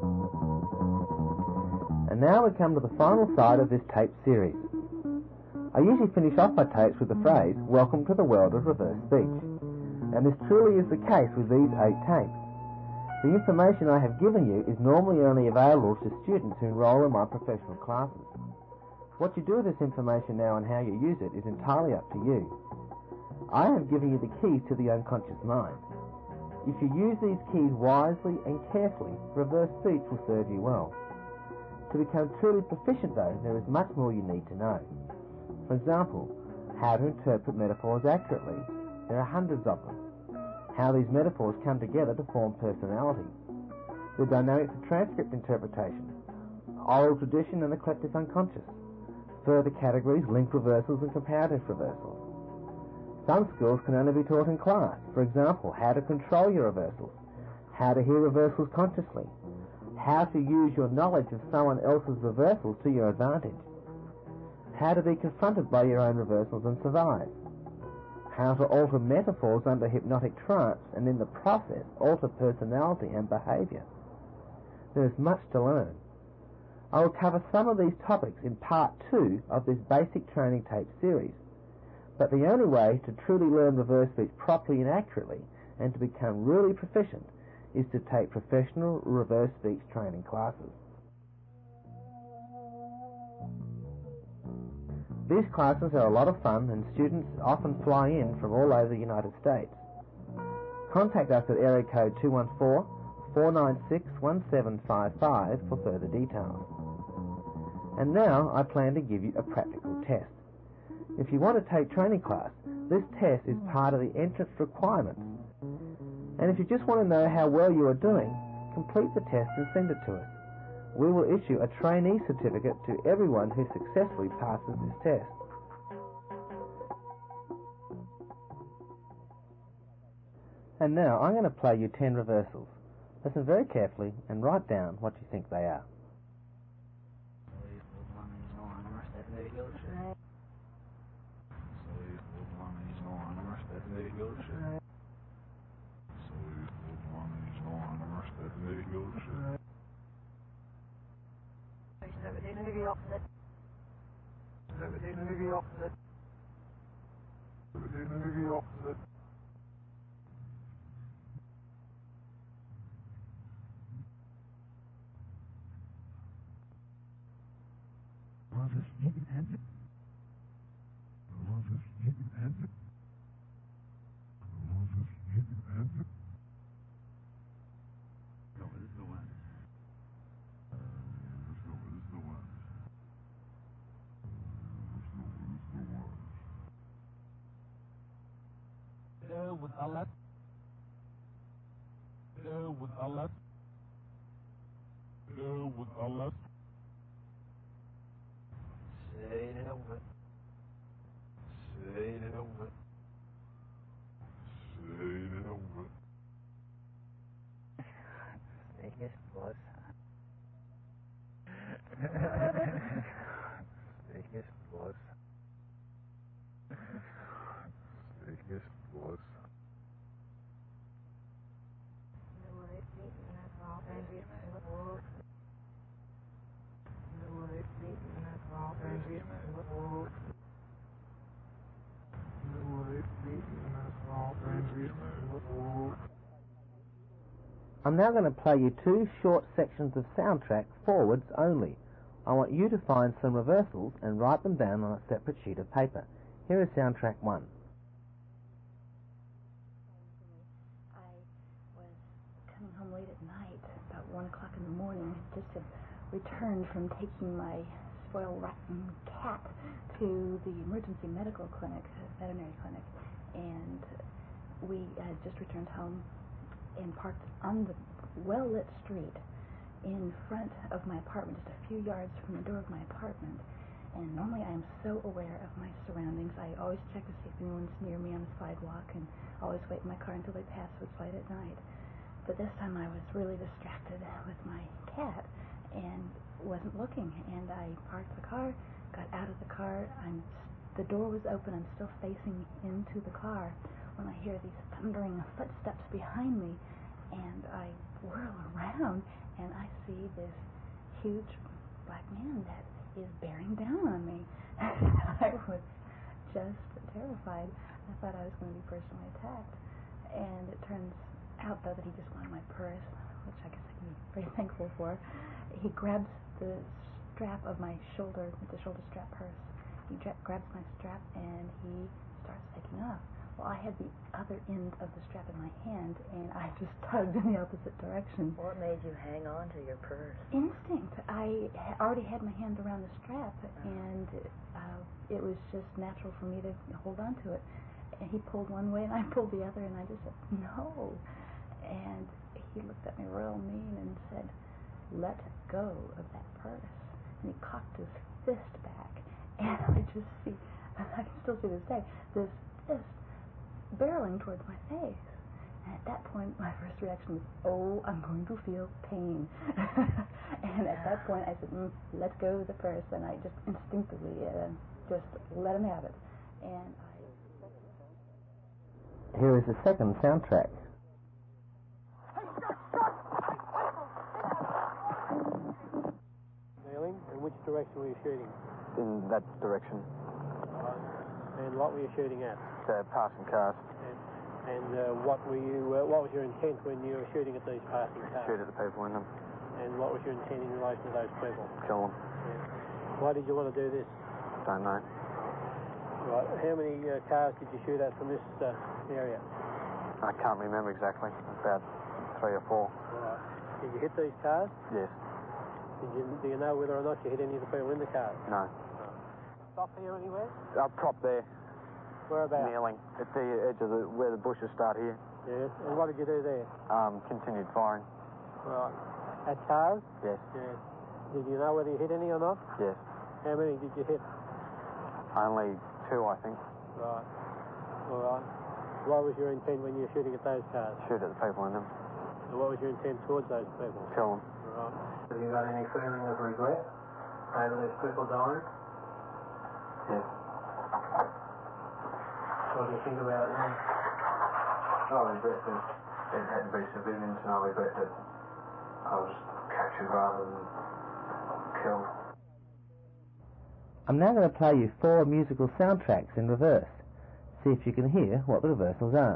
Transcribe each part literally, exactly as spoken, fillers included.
And now we come to the final side of this tape series. I usually finish off my tapes with the phrase, "Welcome to the world of reverse speech." And this truly is the case with these eight tapes. The information I have given you is normally only available to students who enroll in my professional classes. What you do with this information now and how you use it is entirely up to you. I have given you the keys to the unconscious mind. If you use these keys wisely and carefully, reverse speech will serve you well. To become truly proficient, though, there is much more you need to know. For example, how to interpret metaphors accurately. There are hundreds of them. How these metaphors come together to form personality. The dynamics of transcript interpretation. Oral tradition and the collective unconscious. Further categories, link reversals and comparative reversals. Some skills can only be taught in class. For example, how to control your reversals. How to hear reversals consciously. How to use your knowledge of someone else's reversals to your advantage. How to be confronted by your own reversals and survive. How to alter metaphors under hypnotic trance and in the process alter personality and behaviour. There is much to learn. I will cover some of these topics in part two of this basic training tape series. But the only way to truly learn reverse speech properly and accurately and to become really proficient is to take professional reverse speech training classes. These classes are a lot of fun and students often fly in from all over the United States. Contact us at area code two one four, four nine six, one seven five five for further details. And now I plan to give you a practical test. If you want to take training class, this test is part of the entrance requirements. And if you just want to know how well you are doing, complete the test and send it to us. We will issue a trainee certificate to everyone who successfully passes this test. And now I'm going to play you ten reversals. Listen very carefully and write down what you think they are. With Allah, with Allah, with Allah. Say it over. Say it over. Say it over. Biggest boss. Biggest boss. Biggest boss. I'm now going to play you two short sections of soundtrack forwards only. I want you to find some reversals and write them down on a separate sheet of paper. Here is soundtrack one. I was coming home late at night, about one o'clock in the morning, just had returned from taking my spoiled rotten cat to the emergency medical clinic, veterinary clinic, and we had just returned home and parked on the well-lit street in front of my apartment, just a few yards from the door of my apartment. And normally I am so aware of my surroundings. I always check to see if anyone's near me on the sidewalk and always wait in my car until they pass so it's light at night. But this time I was really distracted with my cat and wasn't looking. And I parked the car, got out of the car. I'm the door was open. I'm still facing into the car when I hear these thundering footsteps behind me, and I whirl around, and I see this huge black man that is bearing down on me. I was just terrified. I thought I was going to be personally attacked. And it turns out, though, that he just wanted my purse, which I guess I can be very thankful for. He grabs the strap of my shoulder, the shoulder strap purse. He dra- grabs my strap and he starts taking off. Well, I had the other end of the strap in my hand, and I just tugged in the opposite direction. What made you hang on to your purse? Instinct. I ha- already had my hand around the strap, and uh, it was just natural for me to hold on to it. And he pulled one way, and I pulled the other, and I just said, no. And he looked at me real mean and said, let go of that purse. And he cocked his fist back, and I just see, I can still see this day, this fist barreling towards my face. And at that point, my first reaction was, oh, I'm going to feel pain. And at that point, I said, mm, let go of the purse, and I just instinctively uh, just let him have it. And I... Here is the second soundtrack. Kneeling, in which direction were you shooting? In that direction. And what were you shooting at? Uh, passing cars. And, and uh, what were you? Uh, what was your intent when you were shooting at these passing cars? Shoot at the people in them. And what was your intent in relation to those people? Kill them. Yeah. Why did you want to do this? Don't know. Right. How many uh, cars did you shoot at from this uh, area? I can't remember exactly. About three or four. Right. Did you hit these cars? Yes. Did you, do you know whether or not you hit any of the people in the cars? No. Stop here anywhere? I'll prop there. Whereabouts? Kneeling at the edge of the where the bushes start here. Yes. And what did you do there? Um, continued firing. Right. At cars? Yes. Yes. Did you know whether you hit any or not? Yes. How many did you hit? Only two, I think. Right. All right. What was your intent when you were shooting at those cars? Shoot at the people in them. And what was your intent towards those people? Kill them. Right. Have you got any feeling of regret over these people dying? Yes. What do you think about it now? I regret that it had to be civilians, and I regret that I was captured rather than killed. I'm now going to play you four musical soundtracks in reverse. See if you can hear what the reversals are.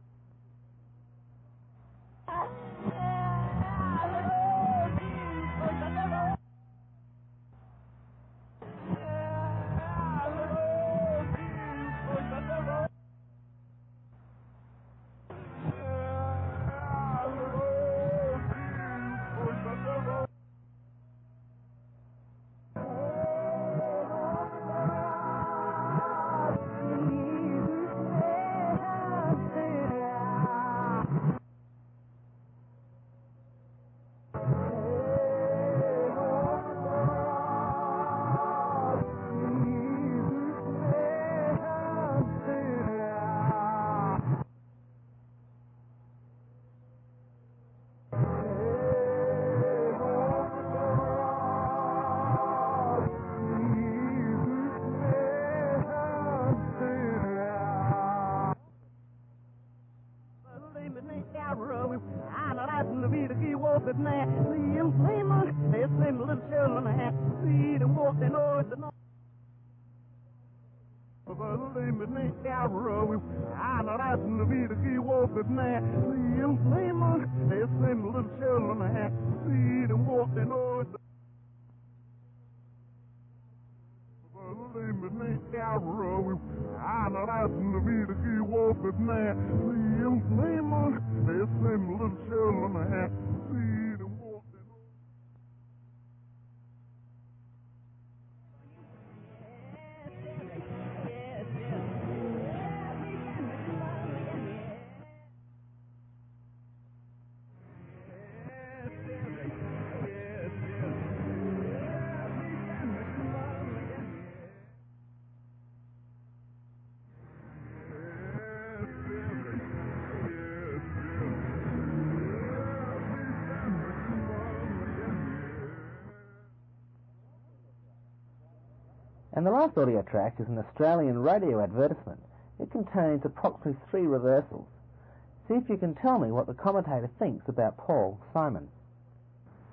And the last audio track is an Australian radio advertisement. It contains approximately three reversals. See if you can tell me what the commentator thinks about Paul Simon.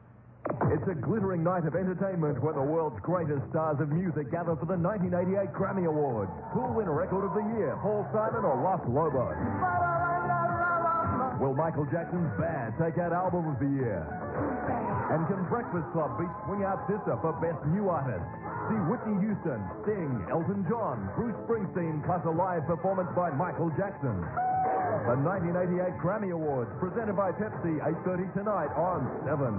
It's a glittering night of entertainment when the world's greatest stars of music gather for the nineteen eighty-eight Grammy Awards. Who'll win Record of the Year, Paul Simon or Los Lobos? Will Michael Jackson's Bad take out Album of the Year? And can Breakfast Club beat Swing Out Sister for Best New Artist? See Whitney Houston, Sting, Elton John, Bruce Springsteen, plus a live performance by Michael Jackson. The nineteen eighty-eight Grammy Awards, presented by Pepsi, eight thirty tonight on seven.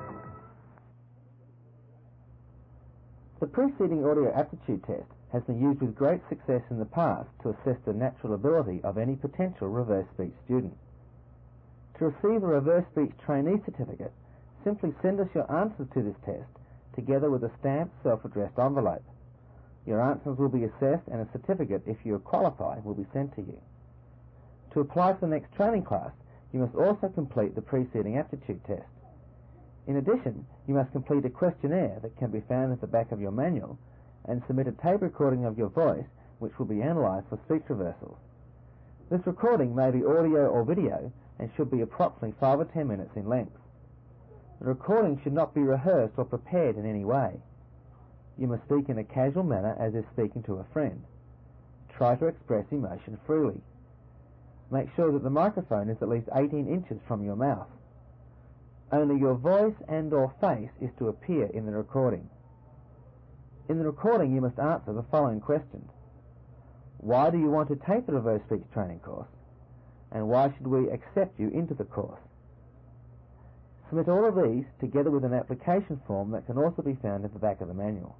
The preceding audio aptitude test has been used with great success in the past to assess the natural ability of any potential reverse speech student. To receive a reverse speech trainee certificate, simply send us your answers to this test together with a stamped self-addressed envelope. Your answers will be assessed and a certificate, if you are qualified, will be sent to you. To apply for the next training class, you must also complete the preceding aptitude test. In addition, you must complete a questionnaire that can be found at the back of your manual and submit a tape recording of your voice, which will be analysed for speech reversals. This recording may be audio or video and should be approximately five or ten minutes in length. The recording should not be rehearsed or prepared in any way. You must speak in a casual manner as if speaking to a friend. Try to express emotion freely. Make sure that the microphone is at least eighteen inches from your mouth. Only your voice and or face is to appear in the recording. In the recording you must answer the following questions. Why do you want to take the reverse speech training course? And why should we accept you into the course? Submit all of these together with an application form that can also be found at the back of the manual.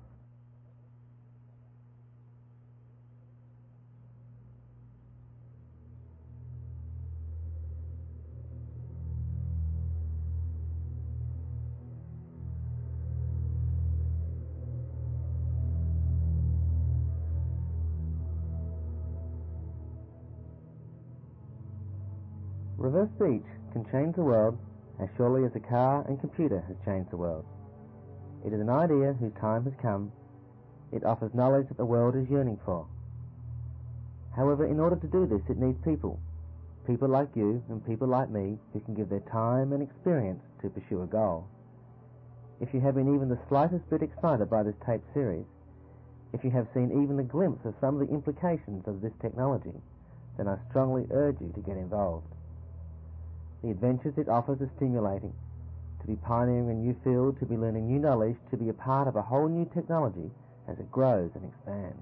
Reverse speech can change the world as surely as a car and computer has changed the world. It is an idea whose time has come. It offers knowledge that the world is yearning for. However, in order to do this, it needs people. People like you and people like me who can give their time and experience to pursue a goal. If you have been even the slightest bit excited by this tape series, if you have seen even a glimpse of some of the implications of this technology, then I strongly urge you to get involved. The adventures it offers are stimulating. To be pioneering a new field, to be learning new knowledge, to be a part of a whole new technology as it grows and expands.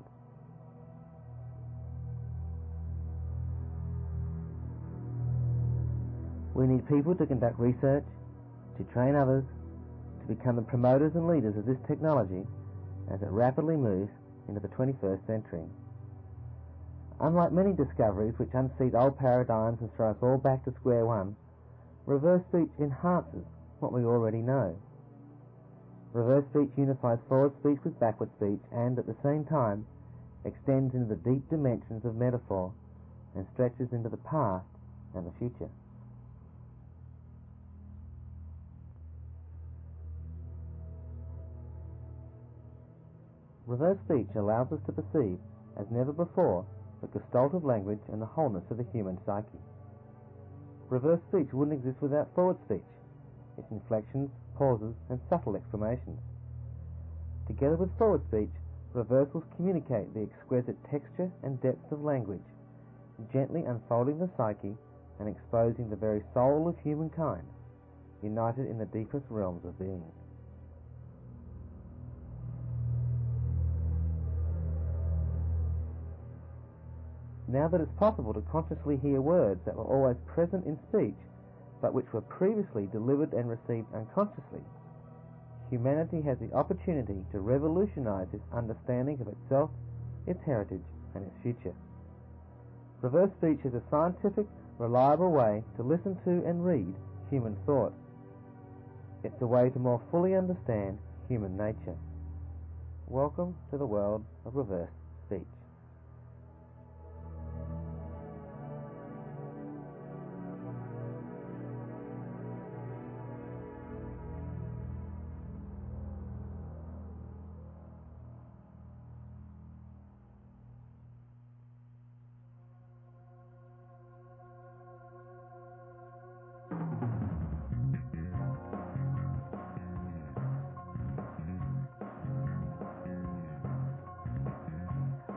We need people to conduct research, to train others, to become the promoters and leaders of this technology as it rapidly moves into the twenty-first century. Unlike many discoveries which unseat old paradigms and throw us all back to square one, reverse speech enhances what we already know. Reverse speech unifies forward speech with backward speech and, at the same time, extends into the deep dimensions of metaphor and stretches into the past and the future. Reverse speech allows us to perceive, as never before, the gestalt of language and the wholeness of the human psyche. Reverse speech wouldn't exist without forward speech, its inflections, pauses, and subtle exclamations. Together with forward speech, reversals communicate the exquisite texture and depth of language, gently unfolding the psyche and exposing the very soul of humankind, united in the deepest realms of being. Now that it's possible to consciously hear words that were always present in speech, but which were previously delivered and received unconsciously, humanity has the opportunity to revolutionize its understanding of itself, its heritage, and its future. Reverse speech is a scientific, reliable way to listen to and read human thought. It's a way to more fully understand human nature. Welcome to the world of reverse speech.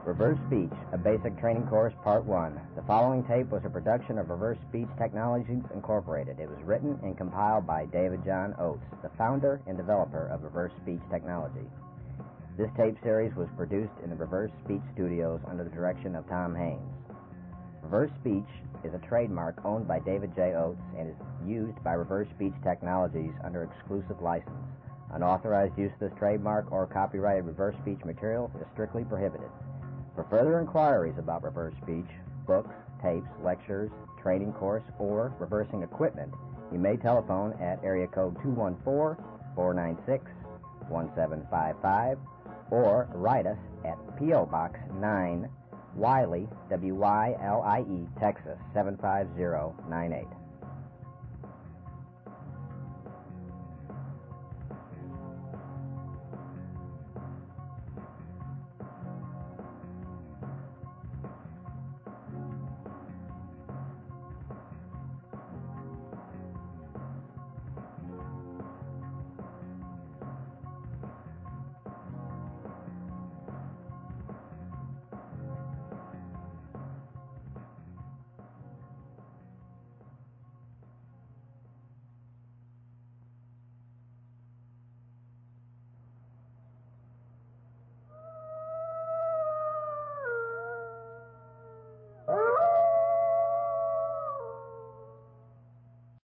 Reverse Speech, a Basic Training Course, Part one. The following tape was a production of Reverse Speech Technologies, Incorporated. It was written and compiled by David John Oates, the founder and developer of Reverse Speech Technology. This tape series was produced in the Reverse Speech Studios under the direction of Tom Haynes. Reverse Speech is a trademark owned by David J. Oates and is used by Reverse Speech Technologies under exclusive license. Unauthorized use of this trademark or copyrighted reverse speech material is strictly prohibited. For further inquiries about reverse speech, books, tapes, lectures, training course, or reversing equipment, you may telephone at area code two one four, four nine six, one seven five five or write us at P O. Box nine, Wylie, W Y L I E, Texas, seven five zero nine eight.